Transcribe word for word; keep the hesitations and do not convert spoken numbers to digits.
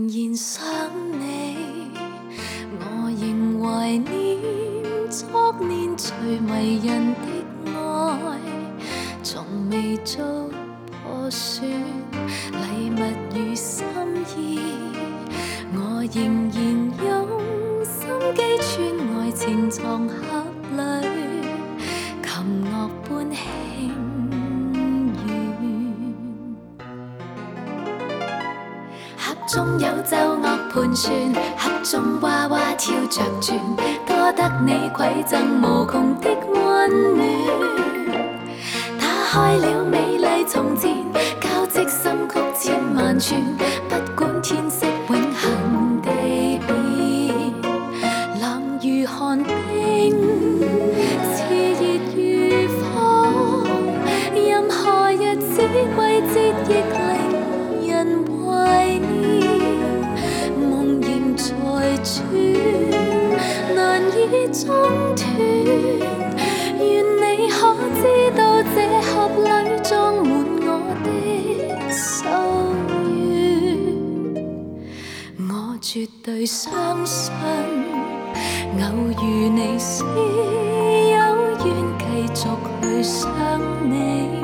然想你，我仍怀念昨年最迷人的爱，从未做破损，礼物与心意，我仍然用心机串爱情藏盒里，琴乐般轻软。盒中有奏乐盘旋，盒中娃娃跳着转，多得你饋赠无穷的温暖。打开了美丽从前，交织心曲千万串，不管天色永恒地变，冷如寒冰，炽热如火，任何日子季节亦令人怀念，梦仍在转，难以中断。愿你可知道，这盒里装满我的夙愿。我絕對相信，偶遇你時，有緣繼續去想你。